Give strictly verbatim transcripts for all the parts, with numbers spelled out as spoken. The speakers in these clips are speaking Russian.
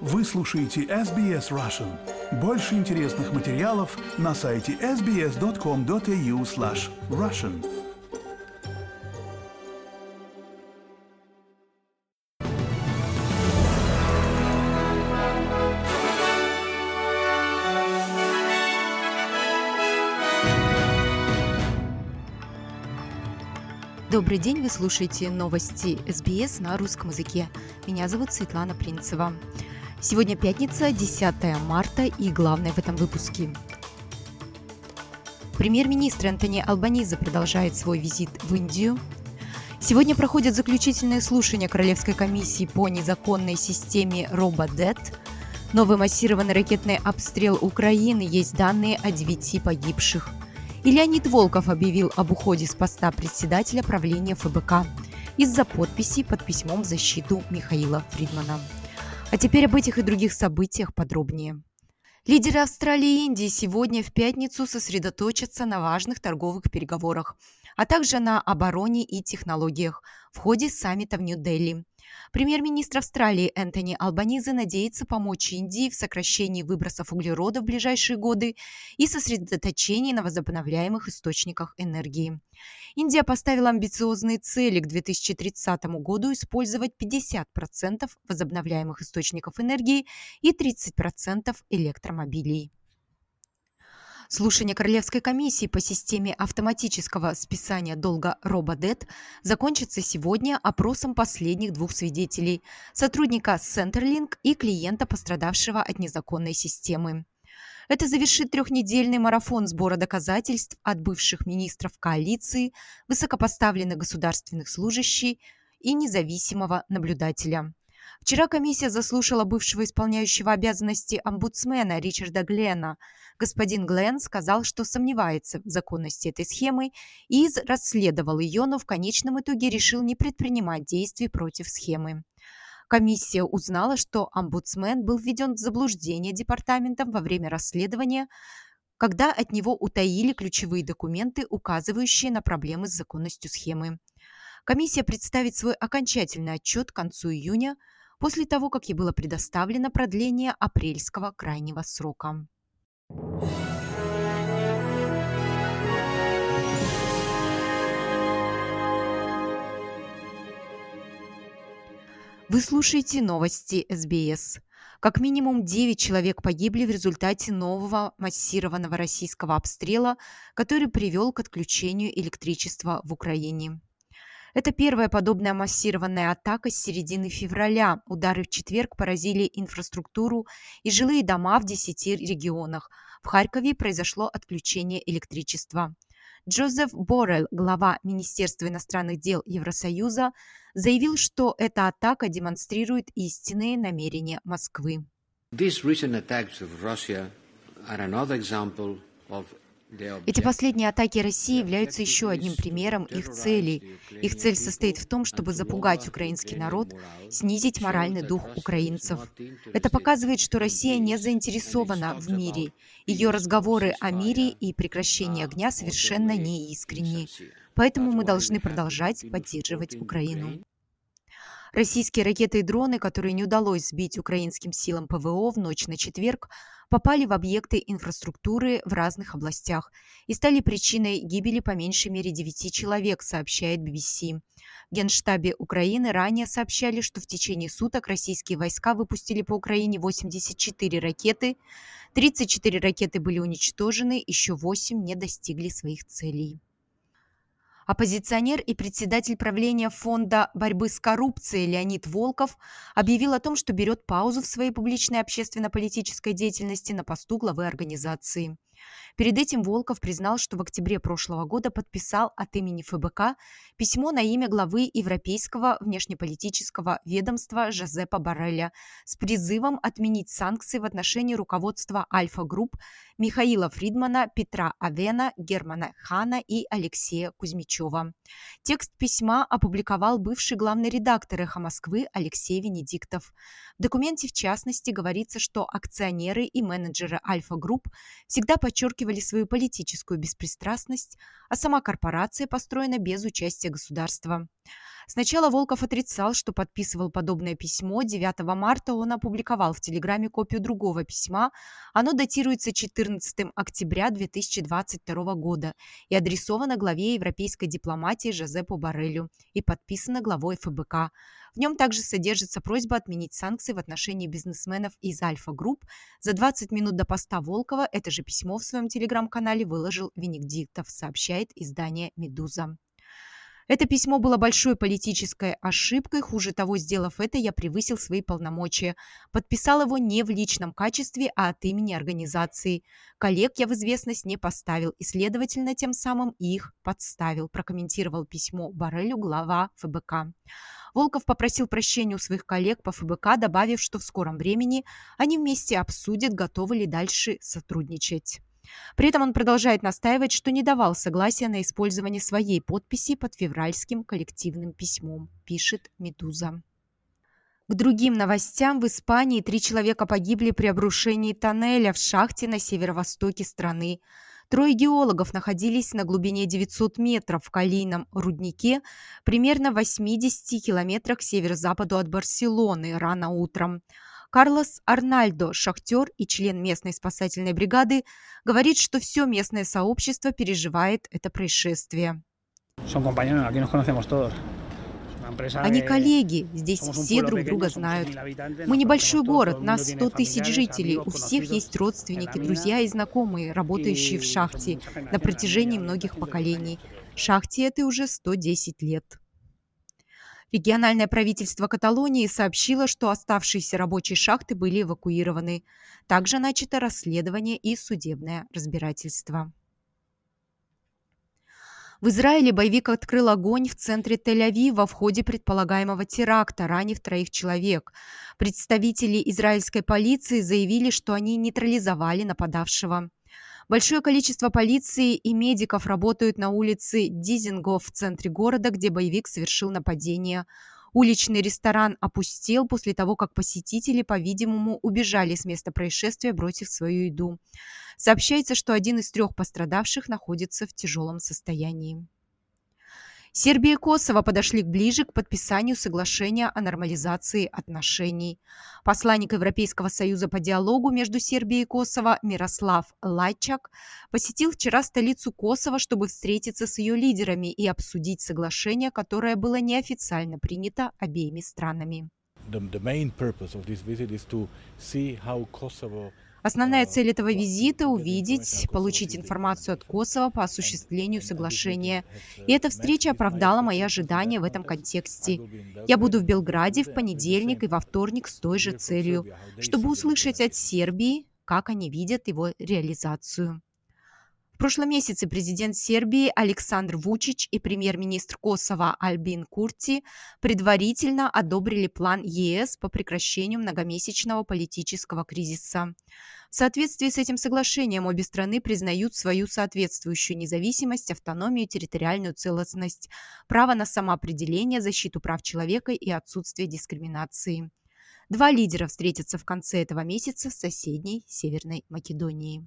Вы слушаете эс би эс Russian. Больше интересных материалов на сайте эс би эс точка ком точка эй ю слэш Russian. Добрый день, вы слушаете новости эс би эс на русском языке. Меня зовут Светлана Принцева. Сегодня пятница, десятое марта, и главное в этом выпуске. Премьер-министр Энтони Албанезе продолжает свой визит в Индию. Сегодня проходят заключительные слушания Королевской комиссии по незаконной системе Рободет. Новый массированный ракетный обстрел Украины, есть данные о девяти погибших. И Леонид Волков объявил об уходе с поста председателя правления эф бэ ка из-за подписи под письмом в защиту Михаила Фридмана. А теперь об этих и других событиях подробнее. Лидеры Австралии и Индии сегодня в пятницу сосредоточатся на важных торговых переговорах, а также на обороне и технологиях в ходе саммита в Нью-Дели. Премьер-министр Австралии Энтони Албанезе надеется помочь Индии в сокращении выбросов углерода в ближайшие годы и сосредоточении на возобновляемых источниках энергии. Индия поставила амбициозные цели к две тысячи тридцатому году использовать пятьдесят процентов возобновляемых источников энергии и тридцать процентов электромобилей. Слушание Королевской комиссии по системе автоматического списания долга Рободет закончится сегодня опросом последних двух свидетелей – сотрудника Centrelink и клиента, пострадавшего от незаконной системы. Это завершит трехнедельный марафон сбора доказательств от бывших министров коалиции, высокопоставленных государственных служащих и независимого наблюдателя. Вчера комиссия заслушала бывшего исполняющего обязанности омбудсмена Ричарда Глена. Господин Глен сказал, что сомневается в законности этой схемы и расследовал ее, но в конечном итоге решил не предпринимать действий против схемы. Комиссия узнала, что омбудсмен был введен в заблуждение департаментом во время расследования, когда от него утаили ключевые документы, указывающие на проблемы с законностью схемы. Комиссия представит свой окончательный отчет к концу июня, после того, как ей было предоставлено продление апрельского крайнего срока. Вы слушаете новости эс би эс. Как минимум девять человек погибли в результате нового массированного российского обстрела, который привел к отключению электричества в Украине. Это первая подобная массированная атака с середины февраля. Удары в четверг поразили инфраструктуру и жилые дома в десяти регионах. В Харькове произошло отключение электричества. Джозеф Боррелл, глава Министерства иностранных дел Евросоюза, заявил, что эта атака демонстрирует истинные намерения Москвы. Эти последние атаки России являются еще одним примером их целей. Их цель состоит в том, чтобы запугать украинский народ, снизить моральный дух украинцев. Это показывает, что Россия не заинтересована в мире. Ее разговоры о мире и прекращении огня совершенно неискренни. Поэтому мы должны продолжать поддерживать Украину. Российские ракеты и дроны, которые не удалось сбить украинским силам пэ вэ о в ночь на четверг, попали в объекты инфраструктуры в разных областях и стали причиной гибели по меньшей мере девяти человек, сообщает би би си. В Генштабе Украины ранее сообщали, что в течение суток российские войска выпустили по Украине восемьдесят четыре ракеты, тридцать четыре ракеты были уничтожены, еще восемь не достигли своих целей. Оппозиционер и председатель правления Фонда борьбы с коррупцией Леонид Волков объявил о том, что берет паузу в своей публичной общественно-политической деятельности на посту главы организации. Перед этим Волков признал, что в октябре прошлого года подписал от имени эф бэ ка письмо на имя главы Европейского внешнеполитического ведомства Жозепа Борреля с призывом отменить санкции в отношении руководства Альфа-групп Михаила Фридмана, Петра Авена, Германа Хана и Алексея Кузьмичева. Текст письма опубликовал бывший главный редактор «Эхо Москвы» Алексей Венедиктов. В документе, в частности, говорится, что акционеры и менеджеры Альфа-групп всегда подчеркивали свою политическую беспристрастность, а сама корпорация построена без участия государства. Сначала Волков отрицал, что подписывал подобное письмо. девятого марта он опубликовал в Телеграме копию другого письма. Оно датируется четырнадцатого октября две тысячи двадцать второго года и адресовано главе европейской дипломатии Жозепу Борреллю и подписано главой эф бэ ка. В нем также содержится просьба отменить санкции в отношении бизнесменов из Альфа Групп. За двадцать минут до поста Волкова это же письмо в своем Телеграм-канале выложил Венедиктов, сообщает издание «Медуза». Это письмо было большой политической ошибкой. Хуже того, сделав это, я превысил свои полномочия. Подписал его не в личном качестве, а от имени организации. Коллег я в известность не поставил и, следовательно, тем самым их подставил, прокомментировал письмо Борреллю глава эф бэ ка. Волков попросил прощения у своих коллег по эф бэ ка, добавив, что в скором времени они вместе обсудят, готовы ли дальше сотрудничать. При этом он продолжает настаивать, что не давал согласия на использование своей подписи под февральским коллективным письмом, пишет «Медуза». К другим новостям. В Испании три человека погибли при обрушении тоннеля в шахте на северо-востоке страны. Трое геологов находились на глубине девятьсот метров в калийном руднике, примерно в восьмидесяти километрах к северо-западу от Барселоны, рано утром. Карлос Арнальдо, шахтер и член местной спасательной бригады, говорит, что все местное сообщество переживает это происшествие. Они коллеги, здесь все друг друга знают. Мы небольшой город, нас сто тысяч жителей, у всех есть родственники, друзья и знакомые, работающие в шахте на протяжении многих поколений. Шахте этой уже сто десять лет. Региональное правительство Каталонии сообщило, что оставшиеся рабочие шахты были эвакуированы. Также начато расследование и судебное разбирательство. В Израиле боевик открыл огонь в центре Тель-Авива в ходе предполагаемого теракта, ранив троих человек. Представители израильской полиции заявили, что они нейтрализовали нападавшего. Большое количество полиции и медиков работают на улице Дизингоф в центре города, где боевик совершил нападение. Уличный ресторан опустел после того, как посетители, по-видимому, убежали с места происшествия, бросив свою еду. Сообщается, что один из трех пострадавших находится в тяжелом состоянии. Сербия и Косово подошли ближе к подписанию соглашения о нормализации отношений. Посланник Европейского союза по диалогу между Сербией и Косово Мирослав Лайчак посетил вчера столицу Косово, чтобы встретиться с ее лидерами и обсудить соглашение, которое было неофициально принято обеими странами. Основная цель этого визита – увидеть, получить информацию от Косово по осуществлению соглашения. И эта встреча оправдала мои ожидания в этом контексте. Я буду в Белграде в понедельник и во вторник с той же целью, чтобы услышать от Сербии, как они видят его реализацию. В прошлом месяце президент Сербии Александр Вучич и премьер-министр Косово Альбин Курти предварительно одобрили план е эс по прекращению многомесячного политического кризиса. В соответствии с этим соглашением обе страны признают свою соответствующую независимость, автономию, территориальную целостность, право на самоопределение, защиту прав человека и отсутствие дискриминации. Два лидера встретятся в конце этого месяца в соседней Северной Македонии.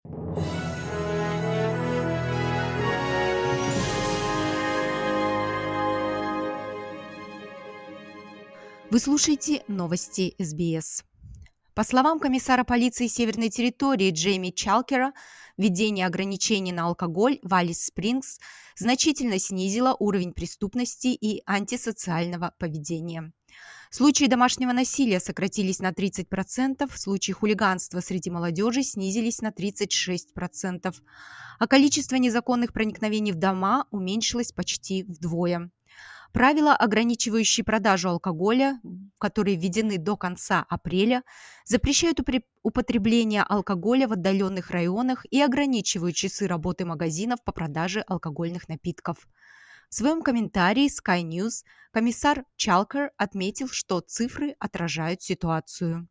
Вы слушаете новости эс би эс. По словам комиссара полиции Северной территории Джейми Чалкера, введение ограничений на алкоголь в Алис-Спрингс значительно снизило уровень преступности и антисоциального поведения. Случаи домашнего насилия сократились на тридцать процентов, случаи хулиганства среди молодежи снизились на тридцать шесть процентов, а количество незаконных проникновений в дома уменьшилось почти вдвое. Правила, ограничивающие продажу алкоголя, которые введены до конца апреля, запрещают употребление алкоголя в отдаленных районах и ограничивают часы работы магазинов по продаже алкогольных напитков. В своем комментарии Sky News комиссар Чалкер отметил, что цифры отражают ситуацию.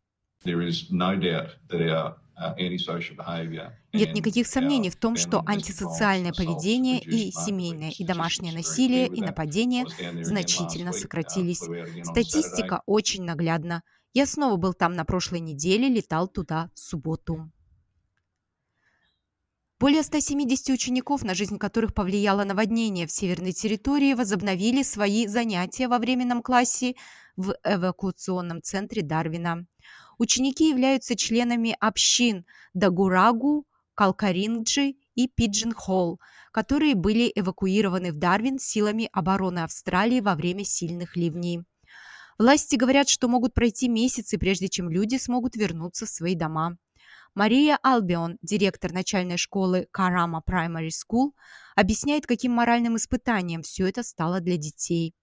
Нет никаких сомнений в том, что антисоциальное поведение и семейное и домашнее насилие и нападения значительно сократились. Статистика очень наглядна. Я снова был там на прошлой неделе, летал туда в субботу. Более ста семидесяти учеников, на жизнь которых повлияло наводнение в северной территории, возобновили свои занятия во временном классе в эвакуационном центре Дарвина. Ученики являются членами общин Дагурагу, Калкаринджи и Пиджин-Холл, которые были эвакуированы в Дарвин силами обороны Австралии во время сильных ливней. Власти говорят, что могут пройти месяцы, прежде чем люди смогут вернуться в свои дома. Мария Албион, директор начальной школы Карама Primary School, объясняет, каким моральным испытанием все это стало для детей.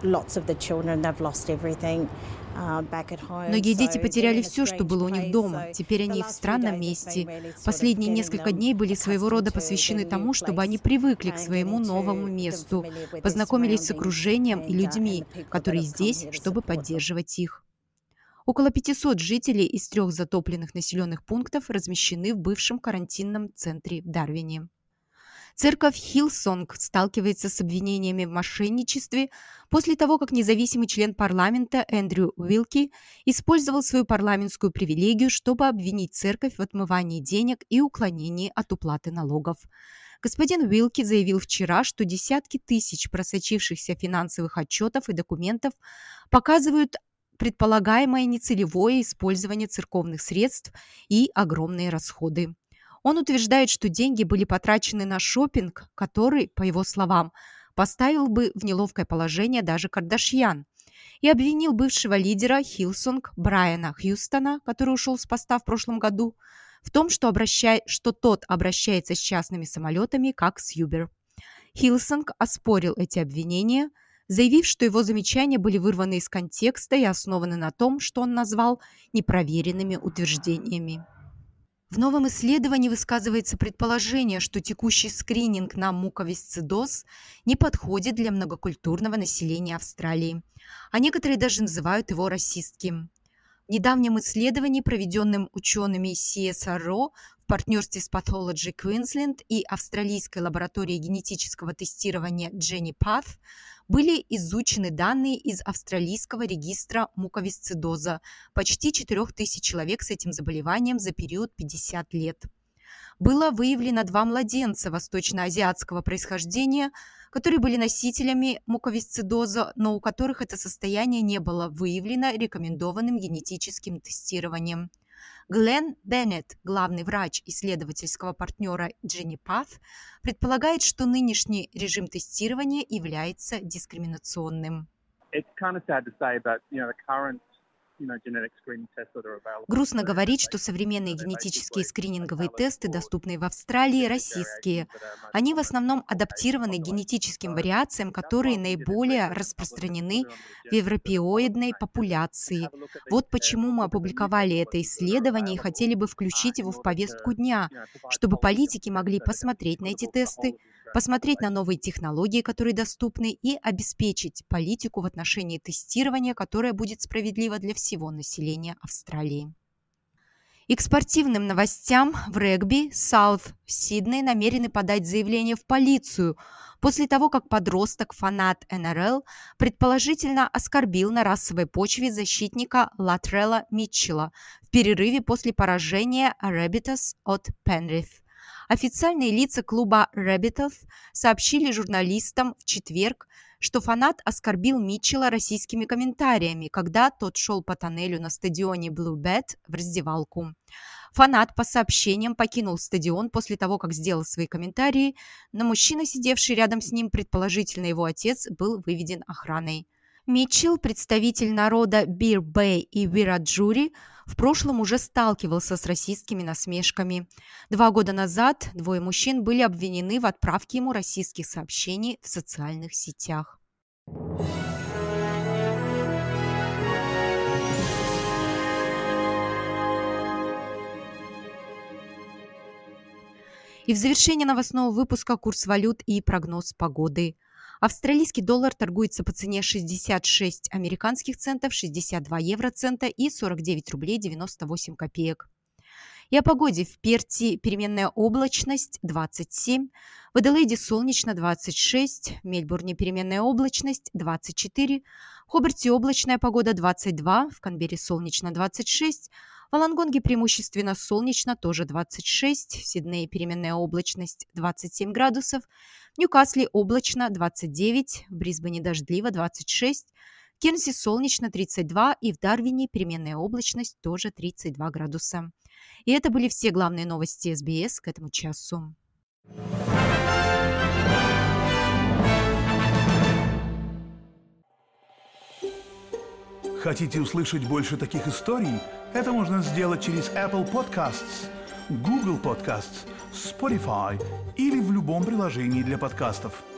Многие дети потеряли все, что было у них дома. Теперь они в странном месте. Последние несколько дней были своего рода посвящены тому, чтобы они привыкли к своему новому месту, познакомились с окружением и людьми, которые здесь, чтобы поддерживать их. Около пятисот жителей из трех затопленных населенных пунктов размещены в бывшем карантинном центре в Дарвине. Церковь Хиллсонг сталкивается с обвинениями в мошенничестве после того, как независимый член парламента Эндрю Уилки использовал свою парламентскую привилегию, чтобы обвинить церковь в отмывании денег и уклонении от уплаты налогов. Господин Уилки заявил вчера, что десятки тысяч просочившихся финансовых отчетов и документов показывают предполагаемое нецелевое использование церковных средств и огромные расходы. Он утверждает, что деньги были потрачены на шопинг, который, по его словам, поставил бы в неловкое положение даже Кардашьян, и обвинил бывшего лидера Хиллсонг Брайана Хьюстона, который ушел с поста в прошлом году, в том, что, обращай... что тот обращается с частными самолетами, как с Uber. Хиллсонг оспорил эти обвинения, заявив, что его замечания были вырваны из контекста и основаны на том, что он назвал непроверенными утверждениями. В новом исследовании высказывается предположение, что текущий скрининг на муковисцидоз не подходит для многокультурного населения Австралии, а некоторые даже называют его расистским. В недавнем исследовании, проведенном учеными си эс ар о в партнерстве с Pathology Queensland и австралийской лабораторией генетического тестирования Genipath, были изучены данные из австралийского регистра муковисцидоза почти четырех тысяч человек с этим заболеванием за период пятьдесят лет. Было выявлено два младенца восточноазиатского происхождения, которые были носителями муковисцидоза, но у которых это состояние не было выявлено рекомендованным генетическим тестированием. Глен Беннет, главный врач исследовательского партнера Genipath, предполагает, что нынешний режим тестирования является дискриминационным. Грустно говорить, что современные генетические скрининговые тесты, доступные в Австралии, расистские. Они в основном адаптированы к генетическим вариациям, которые наиболее распространены в европеоидной популяции. Вот почему мы опубликовали это исследование и хотели бы включить его в повестку дня, чтобы политики могли посмотреть на эти тесты, посмотреть на новые технологии, которые доступны, и обеспечить политику в отношении тестирования, которая будет справедлива для всего населения Австралии. И к спортивным новостям в регби Саут Сидней намерены подать заявление в полицию после того, как подросток-фанат эн эр эл предположительно оскорбил на расовой почве защитника Латрелла Митчелла в перерыве после поражения Rabbitohs от Penrith. Официальные лица клуба Rabbitohs сообщили журналистам в четверг, что фанат оскорбил Митчелла российскими комментариями, когда тот шел по тоннелю на стадионе Blue Bet в раздевалку. Фанат, по сообщениям, покинул стадион после того, как сделал свои комментарии, но мужчина, сидевший рядом с ним, предположительно его отец, был выведен охраной. Митчелл, представитель народа Бир-Бэй и Вираджури, в прошлом уже сталкивался с расистскими насмешками. Два года назад двое мужчин были обвинены в отправке ему расистских сообщений в социальных сетях. И в завершение новостного выпуска курс валют и прогноз погоды. Австралийский доллар торгуется по цене шестьдесят шесть американских центов, шестьдесят два евроцента и сорок девять рублей девяносто восемь копеек. И о погоде. В Перте переменная облачность двадцать семь, в Аделаиде солнечно двадцать шесть, в Мельбурне переменная облачность двадцать четыре, в Хобарте облачная погода двадцать два, в Канберре солнечно двадцать шесть, В Волонгонге преимущественно солнечно, тоже двадцать шесть. В Сиднее переменная облачность двадцать семь градусов. В Ньюкасле облачно двадцать девять. В Брисбене дождливо двадцать шесть. В Кернсе солнечно тридцать два. И в Дарвине переменная облачность тоже тридцать два градуса. И это были все главные новости эс би эс к этому часу. Хотите услышать больше таких историй? Это можно сделать через Apple Podcasts, Google Podcasts, Spotify или в любом приложении для подкастов.